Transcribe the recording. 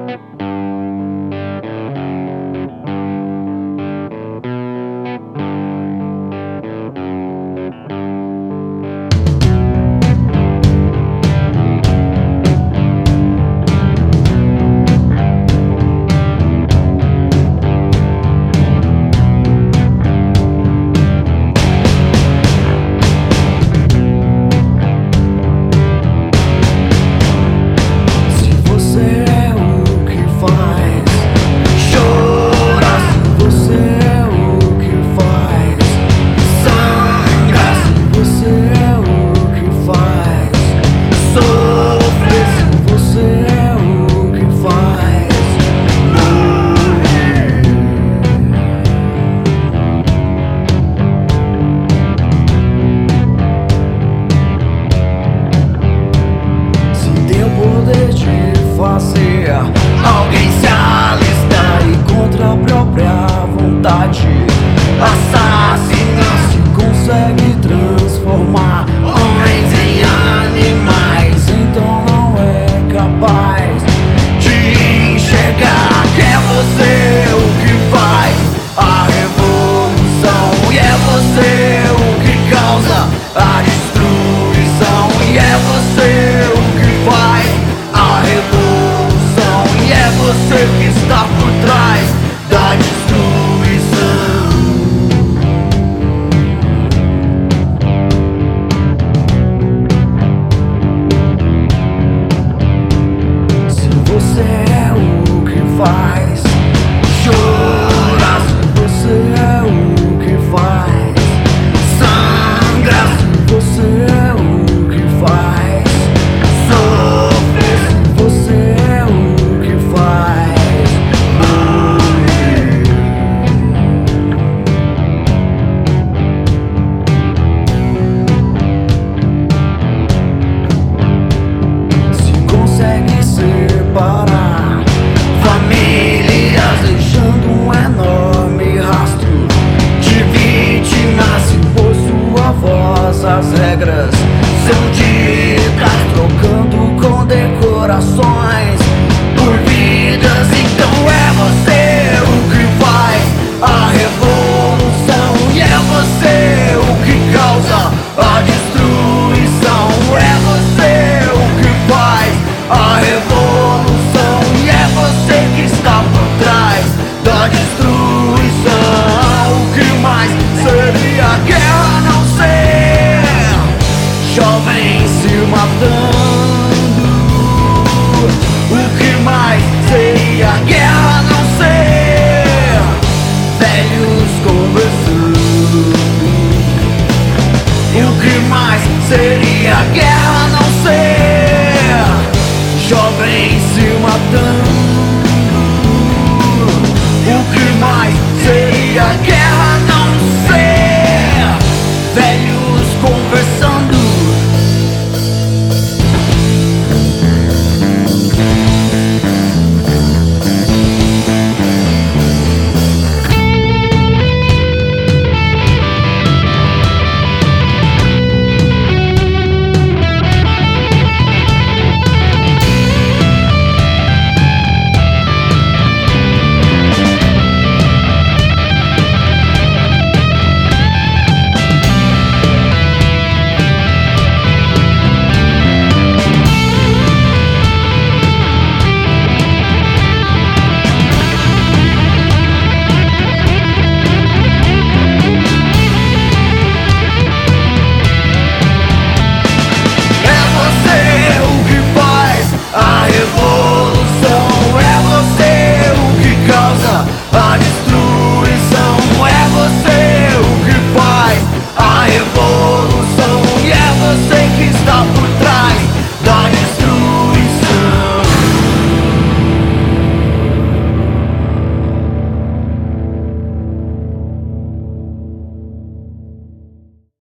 Alguém se alistar e contra a própria vontade assassina se consegue transformar homens em animais. Então não é capaz de enxergar que é você o que faz a revolução, e é você o que causa a destruição, e é você o que faz a revolução, e é você que está por trás da destruição. Se você é o que faz chorar, se você é o que faz sangrar, se você é o que faz sofrer, se você é o que faz morrer. Se consegue separar famílias, deixando um enorme rastro de vítimas, se por sua voz as regras são ditas, trocando condecorações por vidas. Então é você o que faz a revolução, e é você o que causa a destruição. É você o que faz a revolução, e é você que está por trás da destruição. O que mais seria guerra não ser jovens se matando? O que mais seria guerra não ser velhos conversando? O que mais seria guerra não ser jovens se matando? O que mais seria guerra?